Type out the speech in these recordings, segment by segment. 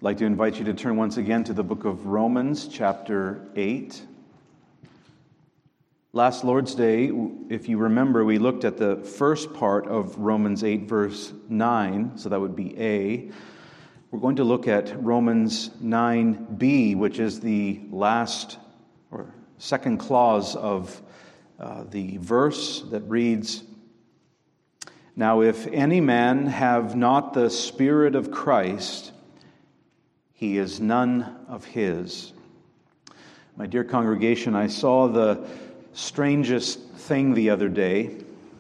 I'd like to invite you to turn once again to the book of Romans, chapter 8. Last Lord's Day, if you remember, we looked at the first part of Romans 8, verse 9, so that would be A. We're going to look at Romans 9b, which is the last or second clause of the verse that reads, "Now if any man have not the Spirit of Christ, he is none of his." My dear congregation, I saw the strangest thing the other day.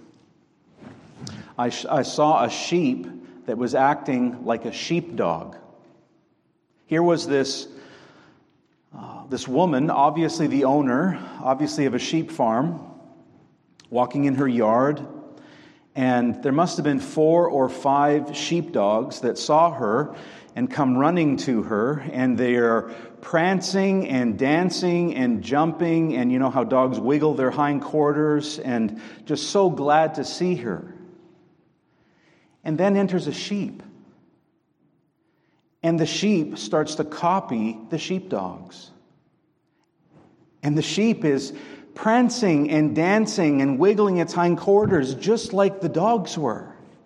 I saw a sheep that was acting like a sheepdog. Here was this woman, obviously the owner, obviously of a sheep farm, walking in her yard, and there must have been 4 or 5 sheepdogs that saw her and come running to her, and they are prancing and dancing and jumping, and you know how dogs wiggle their hindquarters, and just so glad to see her. And then enters a sheep, and the sheep starts to copy the sheepdogs. And the sheep is prancing and dancing and wiggling its hindquarters just like the dogs were.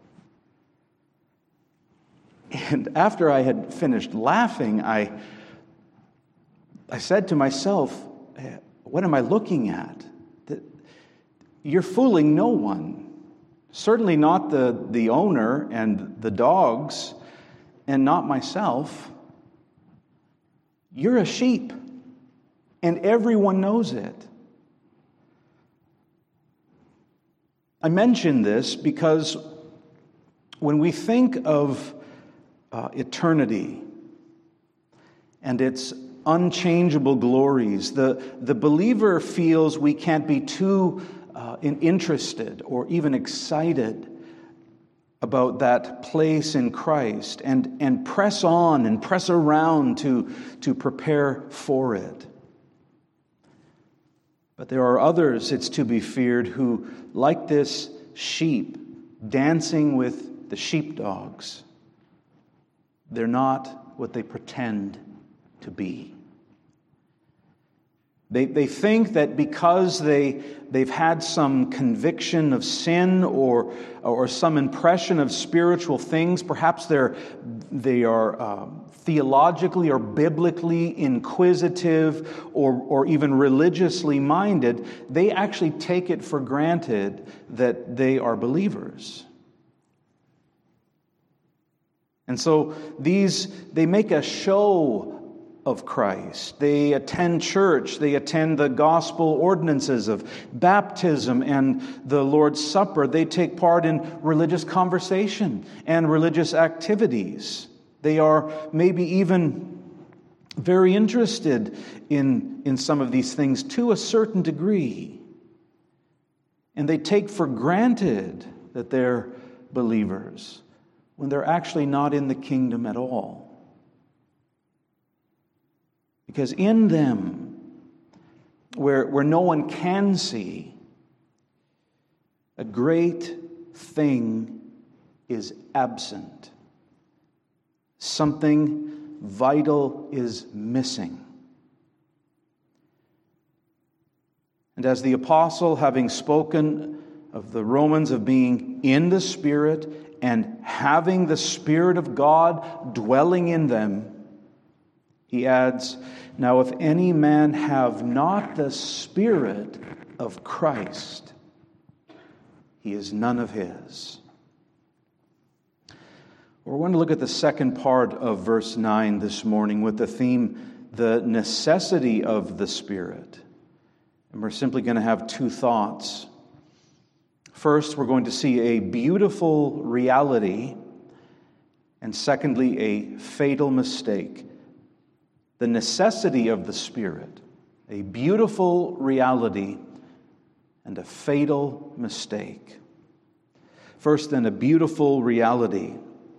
And after I had finished laughing, I said to myself, what am I looking at? You're fooling no one. Certainly not the owner and the dogs, and not myself. You're a sheep, and everyone knows it. I mention this because when we think of eternity and its unchangeable glories, the believer feels we can't be too interested or even excited about that place in Christ and press on and press around to prepare for it. But there are others, it's to be feared, who, like this sheep dancing with the sheepdogs, they're not what they pretend to be. They think that because they've had some conviction of sin or some impression of spiritual things, perhaps they are theologically or biblically inquisitive or even religiously minded, they actually take it for granted that they are believers. And so they make a show of Christ. They attend church. They attend the gospel ordinances of baptism and the Lord's Supper. They take part in religious conversation and religious activities. They are maybe even very interested in some of these things to a certain degree. And they take for granted that they're believers when they're actually not in the kingdom at all. Because in them, where no one can see, a great thing is absent. Something vital is missing. And as the apostle, having spoken of the Romans of being in the Spirit and having the Spirit of God dwelling in them, he adds, "Now if any man have not the Spirit of Christ, he is none of his." We're going to look at the second part of verse 9 this morning with the theme, the necessity of the Spirit. And we're simply going to have 2 thoughts. First, we're going to see a beautiful reality, and secondly, a fatal mistake. The necessity of the Spirit, a beautiful reality, and a fatal mistake. First, then, a beautiful reality.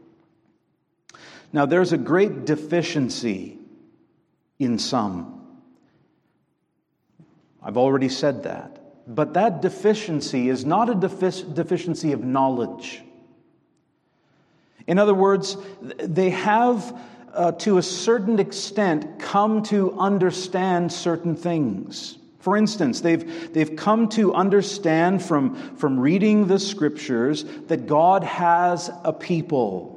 Now, there's a great deficiency in some. I've already said that. But that deficiency is not a deficiency of knowledge. In other words, they have to a certain extent, come to understand certain things. For instance, they've come to understand from reading the Scriptures that God has a people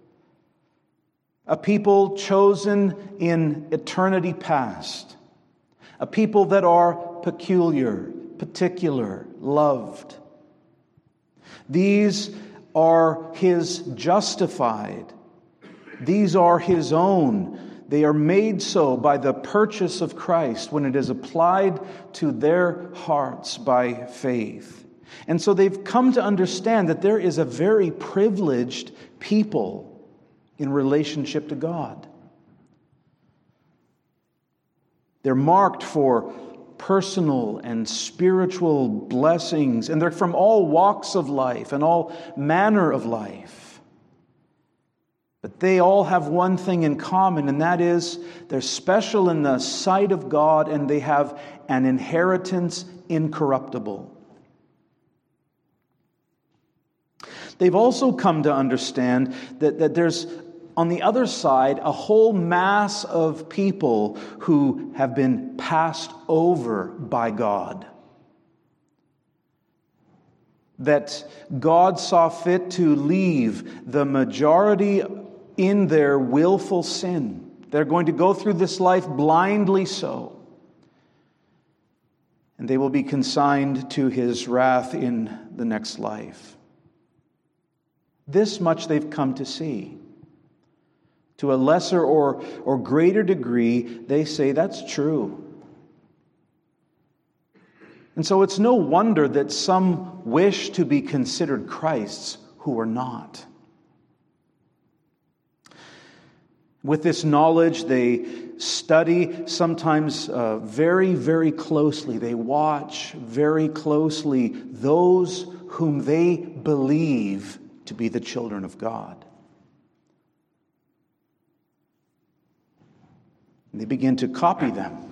chosen in eternity past, a people that are peculiar, particular, loved. These are His justified. These are His own. They are made so by the purchase of Christ when it is applied to their hearts by faith. And so they've come to understand that there is a very privileged people in relationship to God. They're marked for personal and spiritual blessings, and they're from all walks of life and all manner of life. But they all have one thing in common, and that is they're special in the sight of God, and they have an inheritance incorruptible. They've also come to understand that there's, on the other side, a whole mass of people who have been passed over by God. That God saw fit to leave the majority in their willful sin. They're going to go through this life blindly so. And they will be consigned to His wrath in the next life. This much they've come to see. To a lesser or greater degree, they say that's true. And so it's no wonder that some wish to be considered Christ's who are not. With this knowledge, they study sometimes very, very closely. They watch very closely those whom they believe to be the children of God. And they begin to copy them.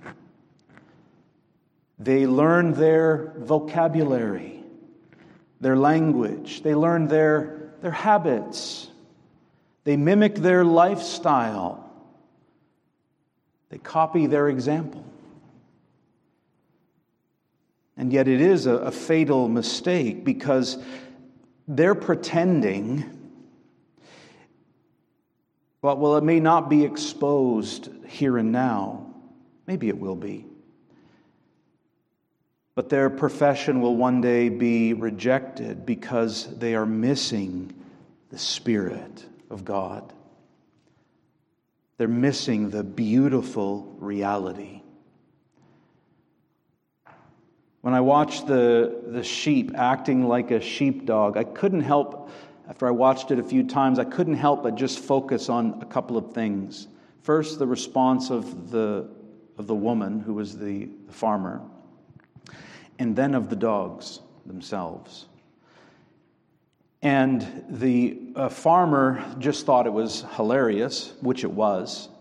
They learn their vocabulary, their language. They learn their habits. They mimic their lifestyle. They copy their example. And yet it is a fatal mistake, because they're pretending. Well, it may not be exposed here and now. Maybe it will be. But their profession will one day be rejected because they are missing the Spirit of God. They're missing the beautiful reality. When I watched the sheep acting like a sheepdog, I couldn't help, after I watched it a few times, I couldn't help but just focus on a couple of things. First, the response of the woman who was the farmer, and then of the dogs themselves. And the farmer just thought it was hilarious, which it was.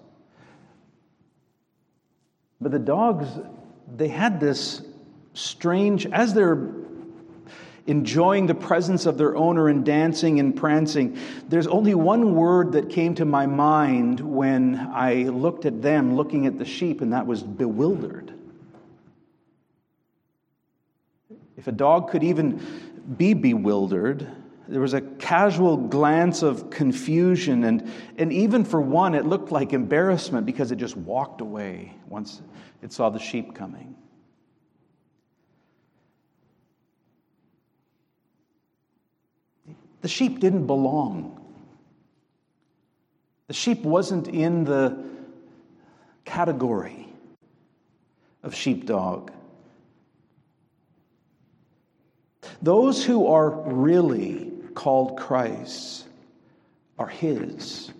But the dogs, they had this strange, as they're enjoying the presence of their owner and dancing and prancing, there's only one word that came to my mind when I looked at them looking at the sheep, and that was bewildered. If a dog could even be bewildered, there was a casual glance of confusion, and even for one, it looked like embarrassment, because it just walked away once it saw the sheep coming. The sheep didn't belong. The sheep wasn't in the category of sheepdog. Those who are really called Christ's are His.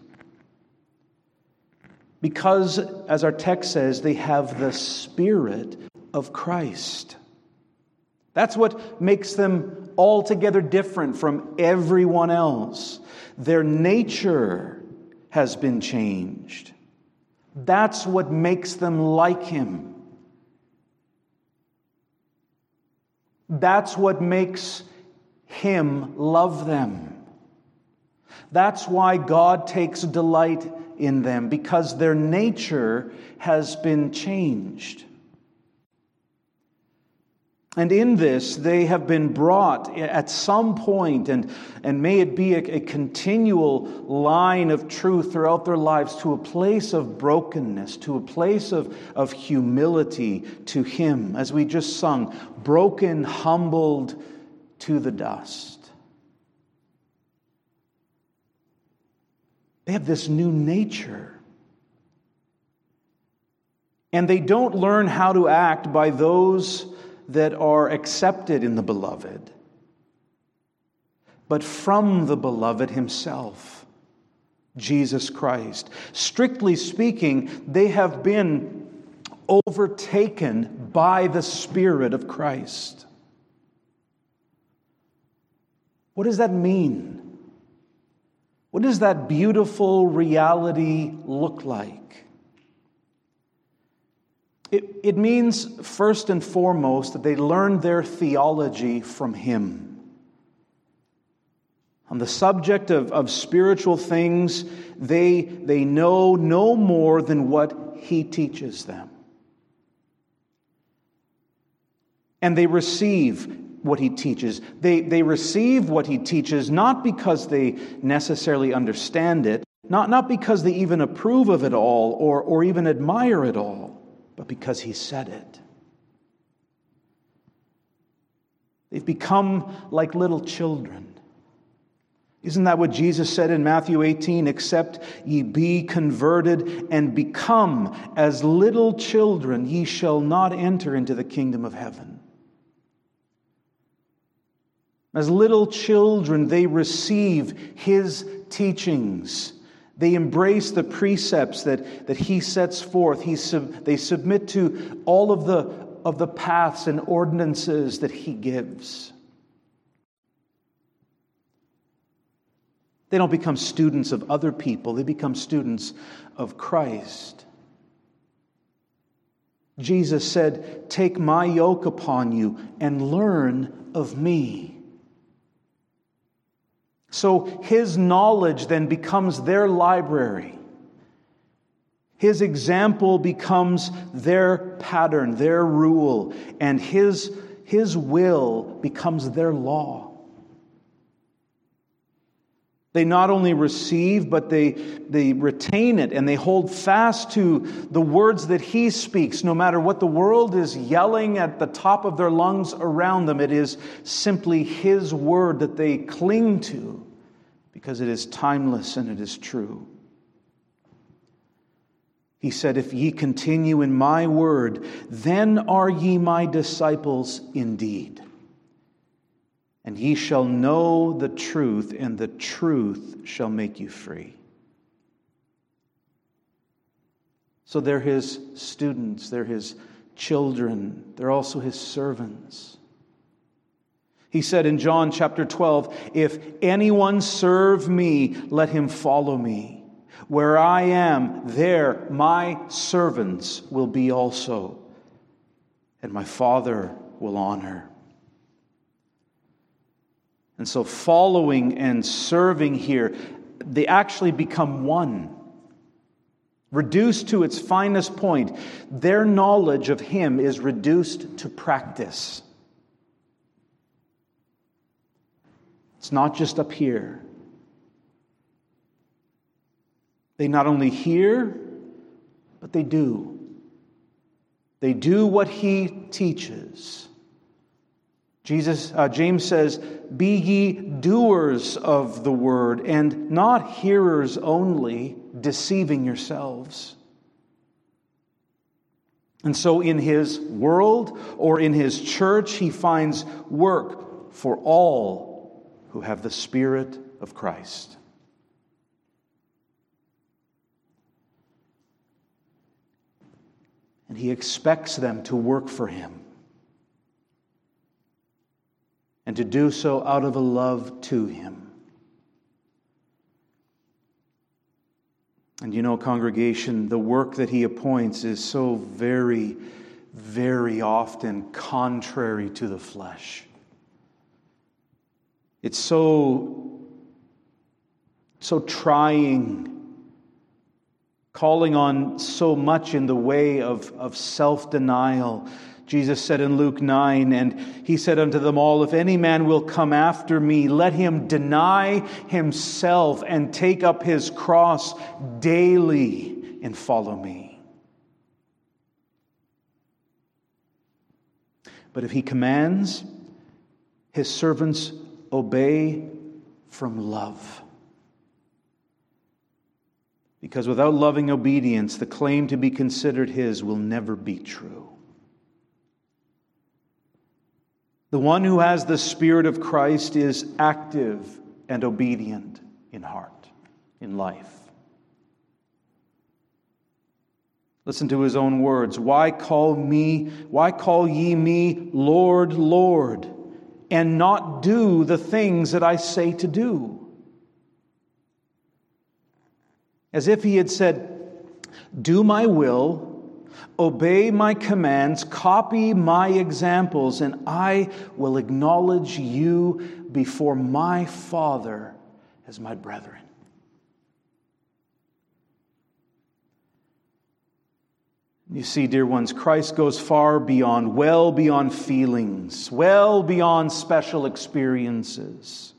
Because, as our text says, they have the Spirit of Christ. That's what makes them altogether different from everyone else. Their nature has been changed. That's what makes them like Him. That's what makes Him love them. That's why God takes delight in them because their nature has been changed. And in this, they have been brought at some point, and may it be a continual line of truth throughout their lives, to a place of brokenness, to a place of humility to Him, as we just sung, broken, humbled to the dust. They have this new nature. And they don't learn how to act by those that are accepted in the Beloved, but from the Beloved Himself, Jesus Christ. Strictly speaking, they have been overtaken by the Spirit of Christ. What does that mean? What does that beautiful reality look like? It means, first and foremost, that they learn their theology from Him. On the subject of spiritual things, they know no more than what He teaches them. And they receive what He teaches. They receive what He teaches not because they necessarily understand it, not because they even approve of it all or even admire it all, but because He said it. They've become like little children. Isn't that what Jesus said in Matthew 18? Except ye be converted and become as little children, ye shall not enter into the kingdom of heaven. As little children, they receive His teachings. They embrace the precepts that He sets forth. They submit to all of the paths and ordinances that He gives. They don't become students of other people. They become students of Christ. Jesus said, "Take my yoke upon you and learn of me." So His knowledge then becomes their library. His example becomes their pattern, their rule, and His will becomes their law. They not only receive, but they retain it, and they hold fast to the words that He speaks. No matter what the world is yelling at the top of their lungs around them, it is simply His word that they cling to, because it is timeless and it is true. He said, "If ye continue in my word, then are ye my disciples indeed. And ye shall know the truth, and the truth shall make you free." So they're His students, they're His children, they're also His servants. He said in John chapter 12, "If anyone serve me, let him follow me. Where I am, there my servants will be also, and my Father will honor." And so following and serving here, they actually become one. Reduced to its finest point, their knowledge of Him is reduced to practice. It's not just up here. They not only hear, but they do. They do what He teaches. James says, "Be ye doers of the word, and not hearers only, deceiving yourselves." And so in His world or in His church, He finds work for all who have the Spirit of Christ. And He expects them to work for Him, and to do so out of a love to Him. And you know, congregation, the work that He appoints is so very, very often contrary to the flesh. It's so trying calling on so much in the way of self-denial. Jesus said in Luke 9, and he said unto them all, if any man will come after me, let him deny himself and take up his cross daily and follow me. But if he commands, his servants obey from love. Because without loving obedience, the claim to be considered his will never be true. The one who has the Spirit of Christ is active and obedient in heart, in life. Listen to his own words. Why call ye me Lord, Lord, and not do the things that I say to do? As if he had said, do my will, obey my commands, copy my examples, and I will acknowledge you before my Father as my brethren. You see, dear ones, Christ goes well beyond feelings, well beyond special experiences.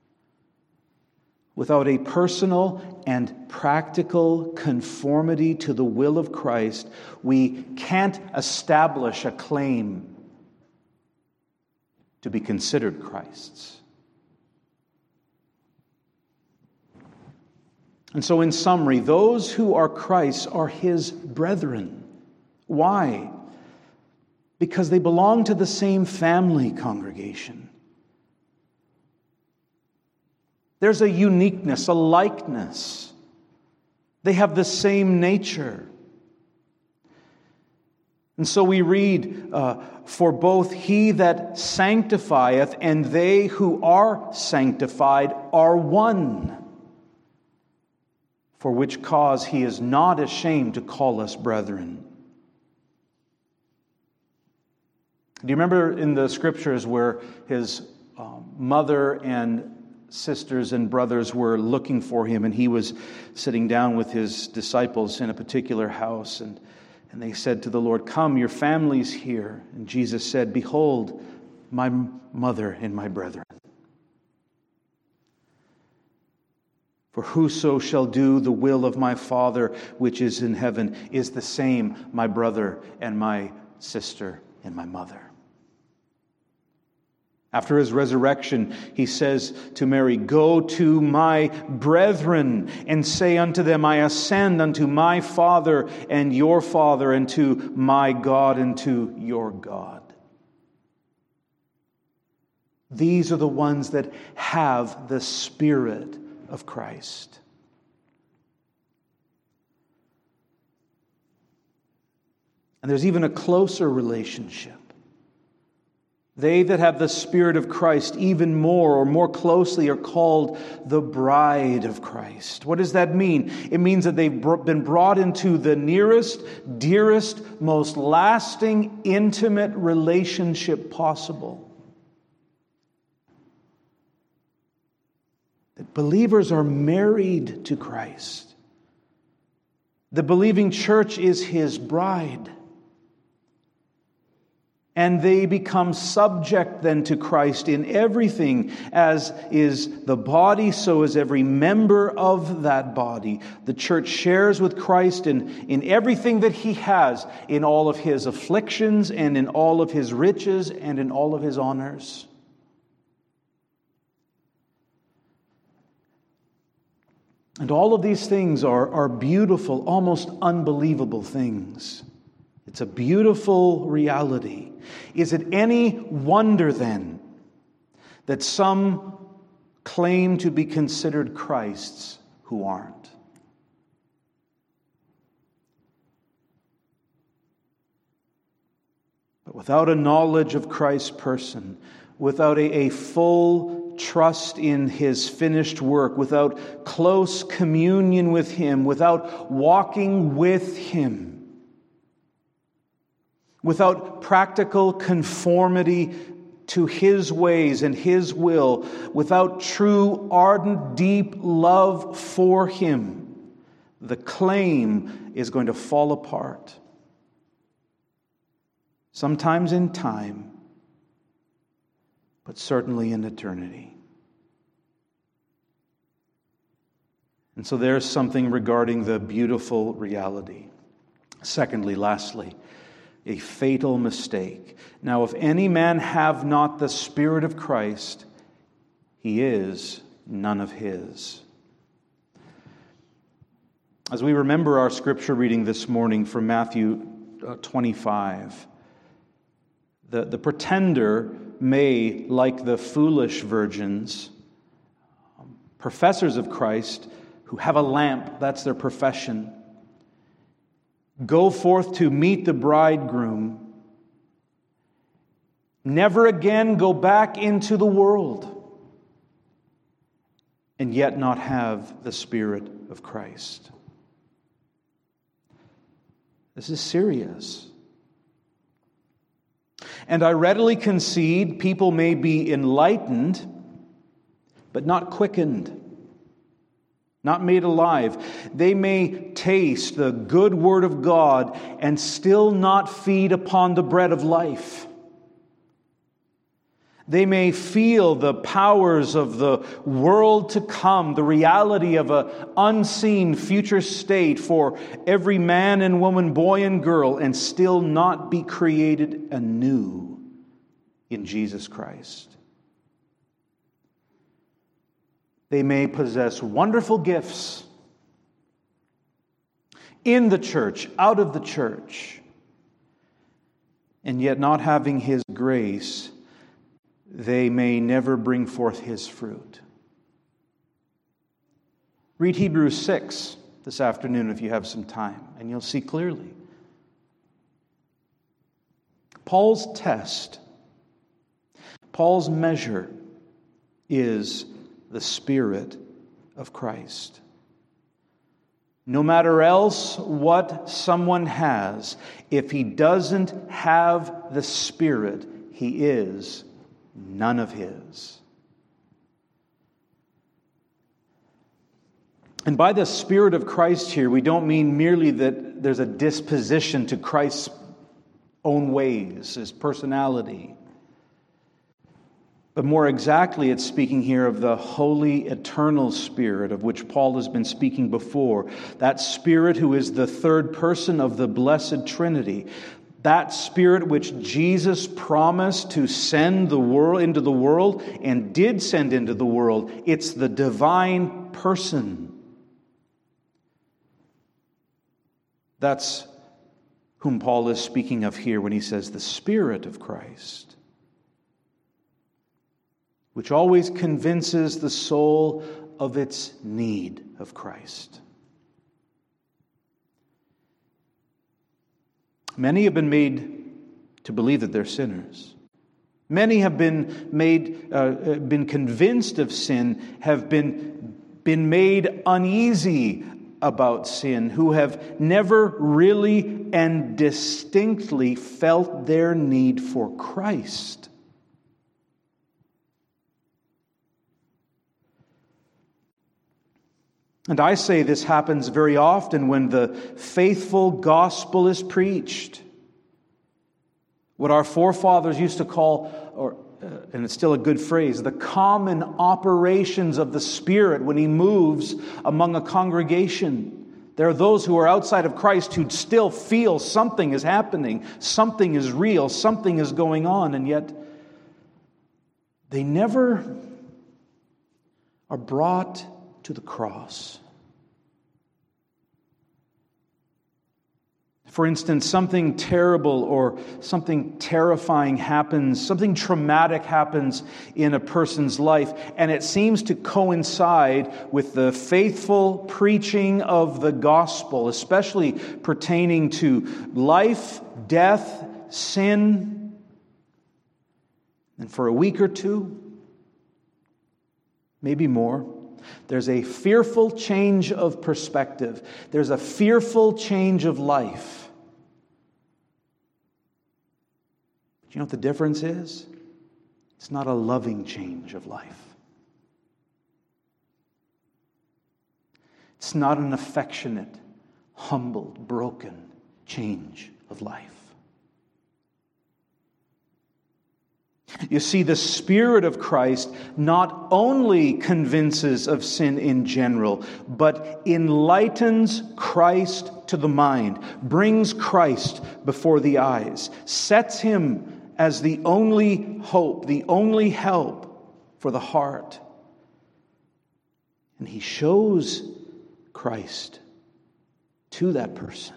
Without a personal and practical conformity to the will of Christ, we can't establish a claim to be considered Christ's. And so, in summary, those who are Christ's are his brethren. Why? Because they belong to the same family congregation. There's a uniqueness, a likeness. They have the same nature. And so we read, for both he that sanctifieth and they who are sanctified are one. For which cause he is not ashamed to call us brethren. Do you remember in the scriptures where his mother and sisters and brothers were looking for him, and he was sitting down with his disciples in a particular house, and they said to the Lord, come, your family's here. And Jesus said, behold, my mother and my brethren. For whoso shall do the will of my Father which is in heaven is the same my brother and my sister and my mother. After his resurrection, he says to Mary, go to my brethren and say unto them, I ascend unto my Father and your Father, and to my God and to your God. These are the ones that have the Spirit of Christ. And there's even a closer relationship. They that have the Spirit of Christ even more or more closely are called the bride of Christ. What does that mean? It means that they've been brought into the nearest, dearest, most lasting, intimate relationship possible. That believers are married to Christ. The believing church is his bride. And they become subject then to Christ in everything. As is the body, so is every member of that body. The church shares with Christ in everything that he has, in all of his afflictions and in all of his riches and in all of his honors. And all of these things are beautiful, almost unbelievable things. It's a beautiful reality. Is it any wonder then that some claim to be considered Christ's who aren't? But without a knowledge of Christ's person, without a full trust in his finished work, without close communion with him, without walking with him, without practical conformity to his ways and his will, without true, ardent, deep love for him, the claim is going to fall apart. Sometimes in time, but certainly in eternity. And so there's something regarding the beautiful reality. Secondly, lastly, a fatal mistake. Now, if any man have not the Spirit of Christ, he is none of his. As we remember our scripture reading this morning from Matthew 25, the pretender may, like the foolish virgins, professors of Christ, who have a lamp, that's their profession, go forth to meet the bridegroom, never again go back into the world, and yet not have the Spirit of Christ. This is serious. And I readily concede people may be enlightened, but not quickened. Not made alive. They may taste the good word of God and still not feed upon the bread of life. They may feel the powers of the world to come, the reality of an unseen future state for every man and woman, boy and girl, and still not be created anew in Jesus Christ. They may possess wonderful gifts in the church, out of the church, and yet not having His grace, they may never bring forth His fruit. Read Hebrews 6 this afternoon if you have some time, and you'll see clearly. Paul's test, Paul's measure is the Spirit of Christ. No matter else what someone has, if he doesn't have the Spirit, he is none of his. And by the Spirit of Christ here, we don't mean merely that there's a disposition to Christ's own ways, His personality. But more exactly, it's speaking here of the Holy Eternal Spirit of which Paul has been speaking before. That Spirit who is the third person of the Blessed Trinity. That Spirit which Jesus promised to send the world into the world and did send into the world. It's the divine person. That's whom Paul is speaking of here when he says the Spirit of Christ, which always convinces the soul of its need of Christ. Many have been made to believe that they're sinners. Many have been convinced of sin, have been made uneasy about sin, who have never really and distinctly felt their need for Christ. And I say this happens very often when the faithful gospel is preached. What our forefathers used to call, and it's still a good phrase, the common operations of the Spirit when He moves among a congregation. There are those who are outside of Christ who still feel something is happening, something is real, something is going on, and yet they never are brought to the cross. For instance, something terrible or something terrifying happens, something traumatic happens in a person's life, and it seems to coincide with the faithful preaching of the gospel, especially pertaining to life, death, sin. And for a week or two, maybe more, there's a fearful change of perspective. There's a fearful change of life. Do you know what the difference is? It's not a loving change of life. It's not an affectionate, humbled, broken change of life. You see, the Spirit of Christ not only convinces of sin in general, but enlightens Christ to the mind, brings Christ before the eyes, sets Him as the only hope, the only help for the heart. And He shows Christ to that person.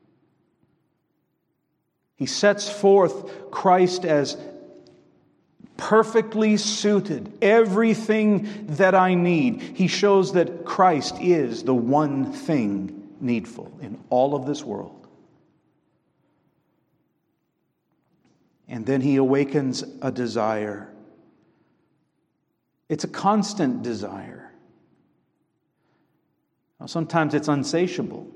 He sets forth Christ as perfectly suited, everything that I need. He shows that Christ is the one thing needful in all of this world. And then He awakens a desire. It's a constant desire. Now, sometimes it's unsatiable.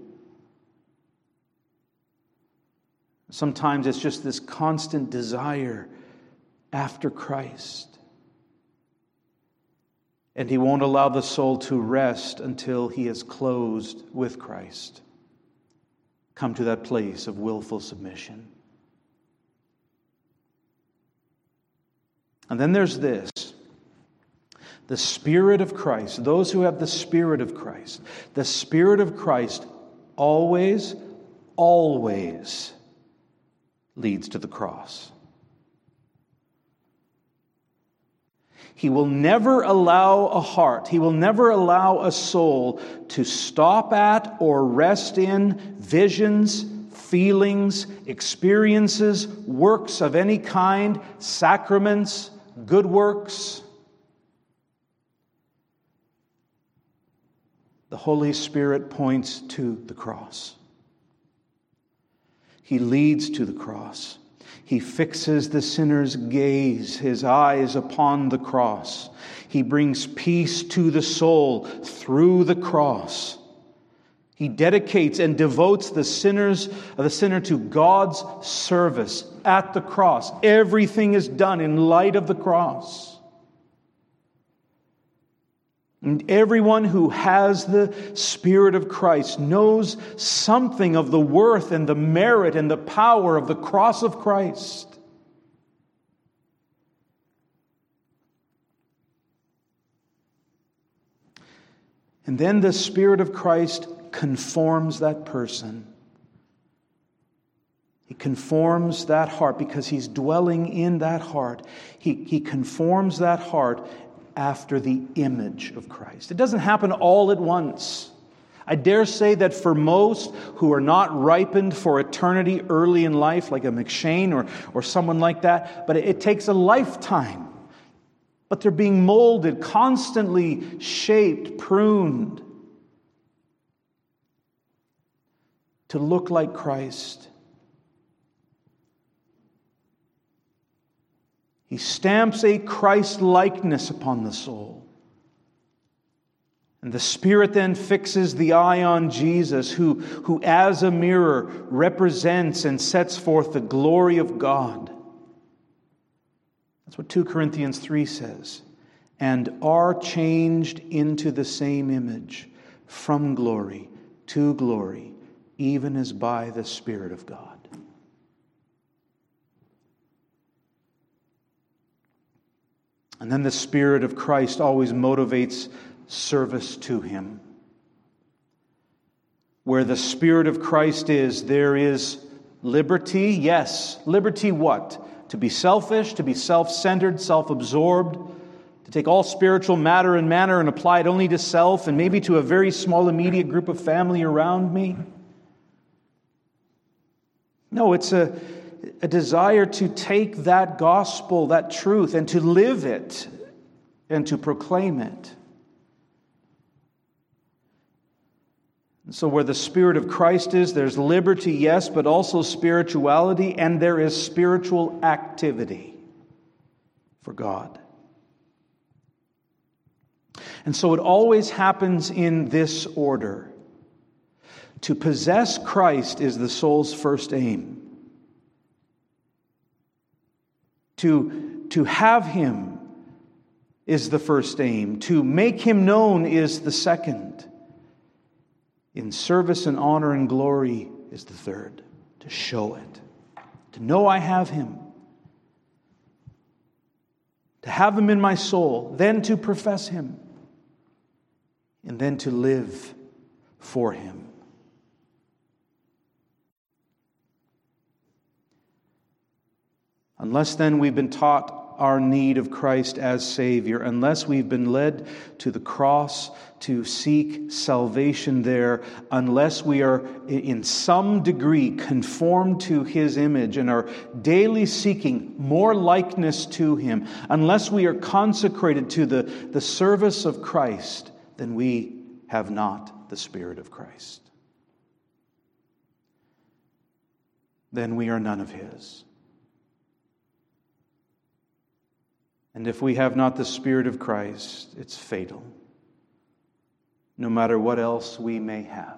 Sometimes it's just this constant desire after Christ. And He won't allow the soul to rest until he is closed with Christ. Come to that place of willful submission. And then there's this. The Spirit of Christ, those who have the Spirit of Christ. The Spirit of Christ always leads to the cross. He will never allow a heart, He will never allow a soul to stop at or rest in visions, feelings, experiences, works of any kind, sacraments, good works. The Holy Spirit points to the cross. He leads to the cross. He fixes the sinner's gaze, his eyes upon the cross. He brings peace to the soul through the cross. He dedicates and devotes the sinner to God's service at the cross. Everything is done in light of the cross. And everyone who has the Spirit of Christ knows something of the worth and the merit and the power of the cross of Christ. And then the Spirit of Christ conforms that person. He conforms that heart because He's dwelling in that heart. He conforms that heart after the image of Christ. It doesn't happen all at once. I dare say that for most who are not ripened for eternity early in life, like a McShane or someone like that, but it takes a lifetime. But they're being molded, constantly shaped, pruned to look like Christ. He stamps a Christ-likeness upon the soul. And the Spirit then fixes the eye on Jesus, who as a mirror represents and sets forth the glory of God. That's what 2 Corinthians 3 says. And are changed into the same image, from glory to glory, even as by the Spirit of God. And then the Spirit of Christ always motivates service to Him. Where the Spirit of Christ is, there is liberty. Yes, liberty what? To be selfish, to be self-centered, self-absorbed, to take all spiritual matter and manner and apply it only to self and maybe to a very small immediate group of family around me. No, it's a desire to take that gospel, that truth, and to live it and to proclaim it. And so where the Spirit of Christ is, there's liberty, yes, but also spirituality, and there is spiritual activity for God. And so it always happens in this order. To possess Christ is the soul's first aim. To have Him is the first aim. To make Him known is the second. in service and honor and glory is the third, to show it, to know I have Him, to have Him in my soul, then to profess Him, and then to live for Him. Unless then we've been taught our need of Christ as Savior, unless we've been led to the cross to seek salvation there, unless we are in some degree conformed to His image and are daily seeking more likeness to Him, unless we are consecrated to the service of Christ, then we have not the Spirit of Christ. Then we are none of His. And if we have not the Spirit of Christ, it's fatal, no matter what else we may have.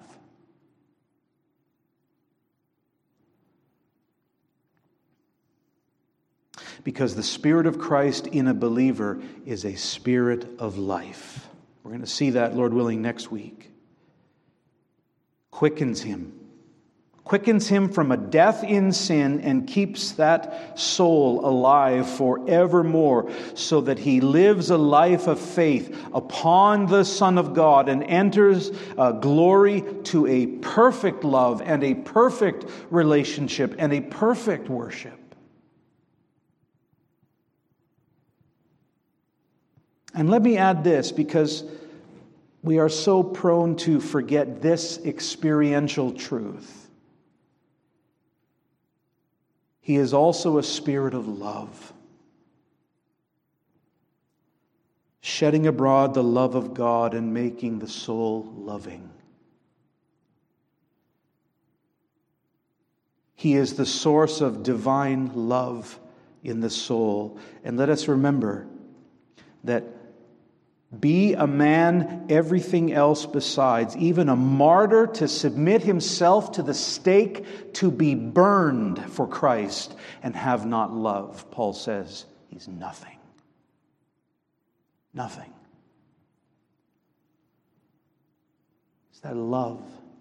Because the Spirit of Christ in a believer is a spirit of life. We're going to see that, Lord willing, next week. Quickens him from a death in sin and keeps that soul alive forevermore, so that he lives a life of faith upon the Son of God and enters glory to a perfect love and a perfect relationship and a perfect worship. And let me add this, because we are so prone to forget this experiential truth. He is also a spirit of love, shedding abroad the love of God and making the soul loving. He is the source of divine love in the soul. And let us remember that be a man, everything else besides, even a martyr, to submit himself to the stake, to be burned for Christ, and have not love, Paul says, he's nothing. Nothing. It's that love.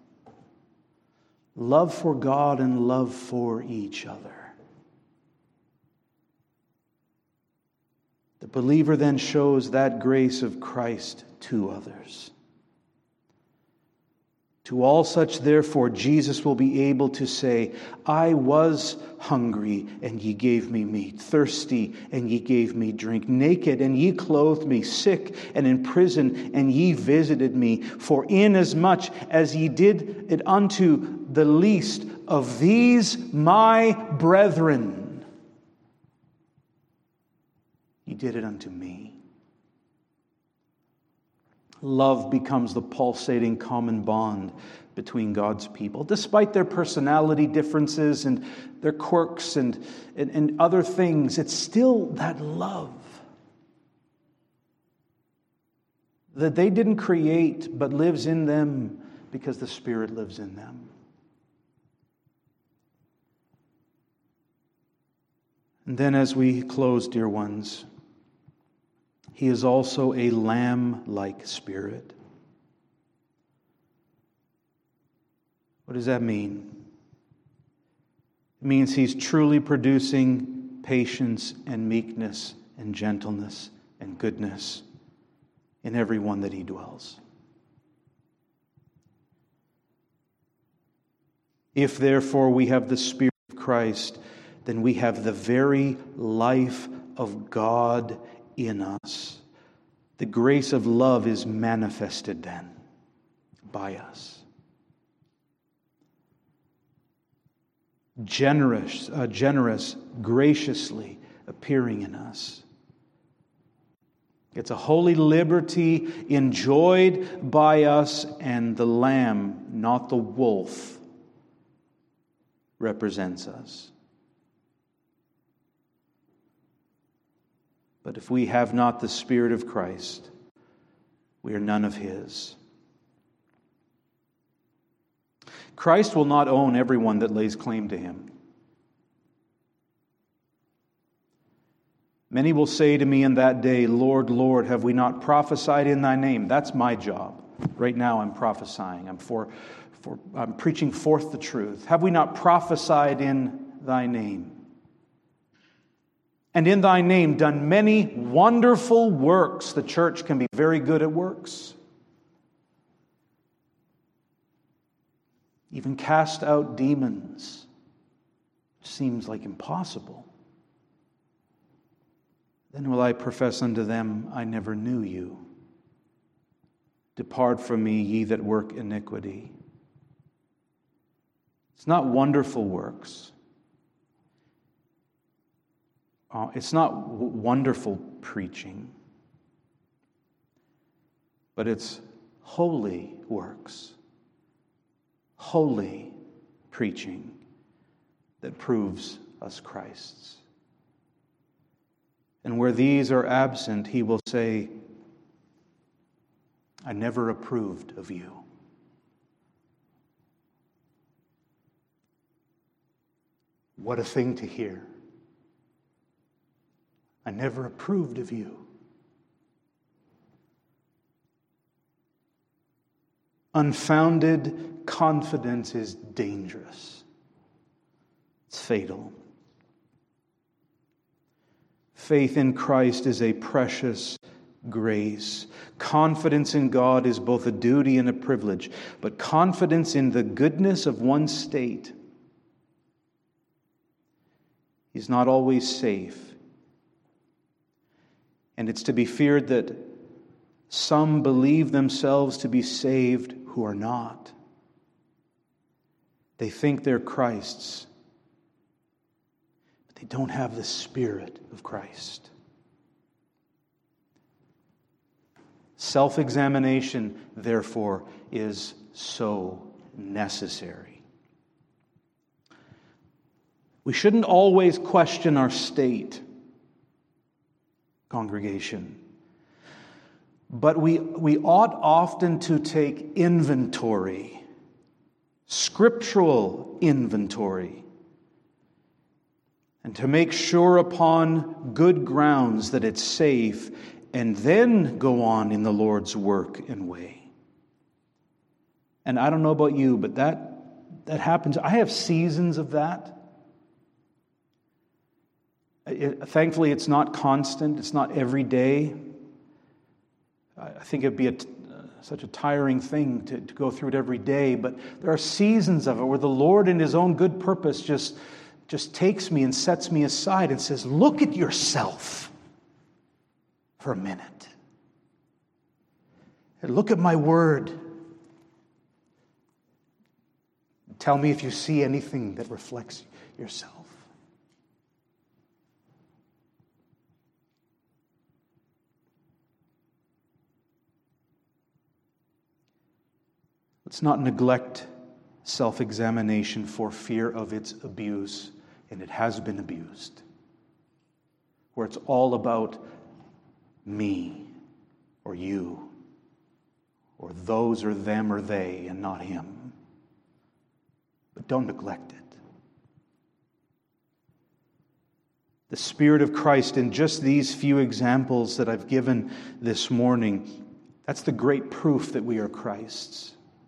Love for God and love for each other. The believer then shows that grace of Christ to others. To all such, therefore, Jesus will be able to say, I was hungry, and ye gave me meat, thirsty, and ye gave me drink, naked, and ye clothed me, sick, and in prison, and ye visited me. For inasmuch as ye did it unto the least of these my brethren, He did it unto me. Love becomes the pulsating common bond between God's people. Despite their personality differences and their quirks and other things, it's still that love that they didn't create but lives in them because the Spirit lives in them. And then as we close, dear ones, He is also a lamb-like spirit. What does that mean? It means He's truly producing patience and meekness and gentleness and goodness in everyone that He dwells. If therefore we have the Spirit of Christ, then we have the very life of God in us. The grace of love is manifested then by us. Generous, graciously appearing in us. It's a holy liberty enjoyed by us, and the lamb, not the wolf, represents us. But if we have not the Spirit of Christ, we are none of His. Christ will not own everyone that lays claim to Him. Many will say to me in that day, Lord, Lord, have we not prophesied in Thy name? That's my job. Right now I'm prophesying. I'm preaching forth the truth. Have we not prophesied in thy name? And in thy name done many wonderful works. The church can be very good at works. Even cast out demons. Seems like impossible. Then will I profess unto them, I never knew you. Depart from me, ye that work iniquity. It's not wonderful works. It's not wonderful preaching. But it's holy works. Holy preaching that proves us Christ's. And where these are absent, he will say, I never approved of you. What a thing to hear. I never approved of you. Unfounded confidence is dangerous. It's fatal. Faith in Christ is a precious grace. Confidence in God is both a duty and a privilege, but confidence in the goodness of one's state is not always safe. And it's to be feared that some believe themselves to be saved who are not. They think they're Christ's, but they don't have the Spirit of Christ. Self-examination, therefore, is so necessary. We shouldn't always question our state, congregation. But we ought often to take inventory, scriptural inventory, and to make sure upon good grounds that it's safe, and then go on in the Lord's work and way. And I don't know about you, but that happens. I have seasons of that. Thankfully, it's not constant. It's not every day. I think it'd be such a tiring thing to go through it every day. But there are seasons of it where the Lord, in His own good purpose, just takes me and sets me aside and says, look at yourself for a minute. And look at my word. Tell me if you see anything that reflects yourself. Let's not neglect self-examination for fear of its abuse, and it has been abused, where it's all about me or you or those or them or they and not Him. But don't neglect it. The Spirit of Christ, in just these few examples that I've given this morning, that's the great proof that we are Christ's.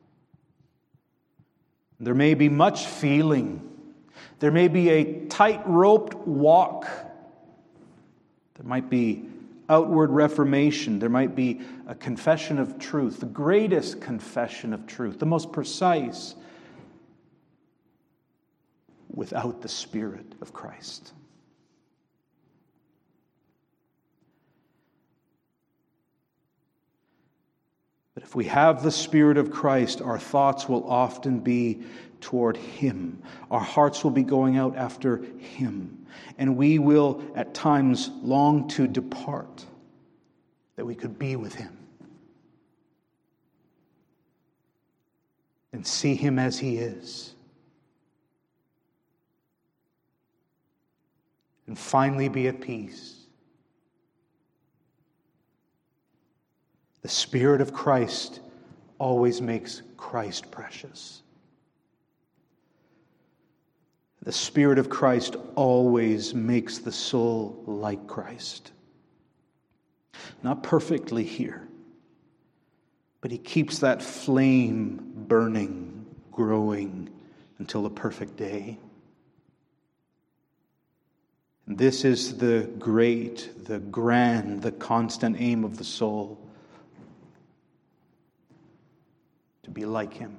There may be much feeling. There may be a tight-roped walk. There might be outward reformation. There might be a confession of truth, the greatest confession of truth, the most precise, without the Spirit of Christ. But if we have the Spirit of Christ, our thoughts will often be toward Him. Our hearts will be going out after Him. And we will at times long to depart, that we could be with Him and see Him as He is. And finally be at peace. The Spirit of Christ always makes Christ precious. The Spirit of Christ always makes the soul like Christ. Not perfectly here, But He keeps that flame burning, growing until the perfect day. And this is the great, the grand, the constant aim of the soul. To be like Him.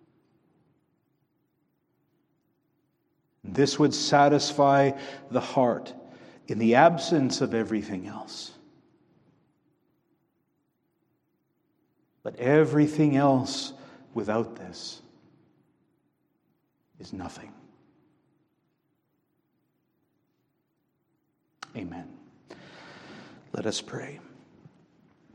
This would satisfy the heart in the absence of everything else. But everything else without this is nothing. Amen. Let us pray.